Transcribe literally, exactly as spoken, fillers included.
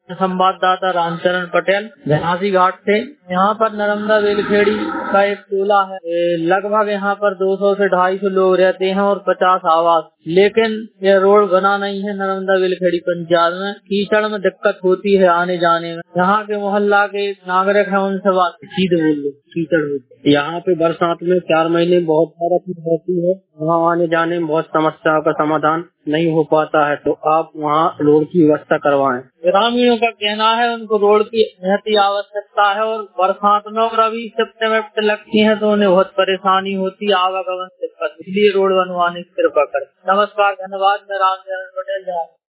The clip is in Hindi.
संवाददाता रामचरण पटेल झांसी घाट से। यहाँ पर नर्मदा बेलखेड़ी का एक टोला है। ए, लगभग यहाँ पर दो सौ से ढाई सौ लोग रहते हैं और पचास आवास, लेकिन यह रोड बना नहीं है। नर्मदा बेलखेड़ी पंचायत में कीचड़ में दिक्कत होती है आने जाने में। यहाँ के मोहल्ला के नागरिक हैं, उनसे बात सीधे बोल लो, कीचड़ होती है। यहाँ पे बरसात में चार महीने बहुत बर्फ होती है, वहाँ आने जाने में बहुत समस्याओं का समाधान नहीं हो पाता है, तो आप वहाँ रोड की व्यवस्था करवाएं। ग्रामीणों का कहना है उनको रोड की निहायती आवश्यकता है और बरसात में और अभी शिफ्ट विफ्ट लगती है तो उन्हें बहुत परेशानी होती है, आवागमन दिक्कत, इसलिए रोड बनवाने की कृपा करें। नमस्कार, धन्यवाद। मैं रामचरण पटेल।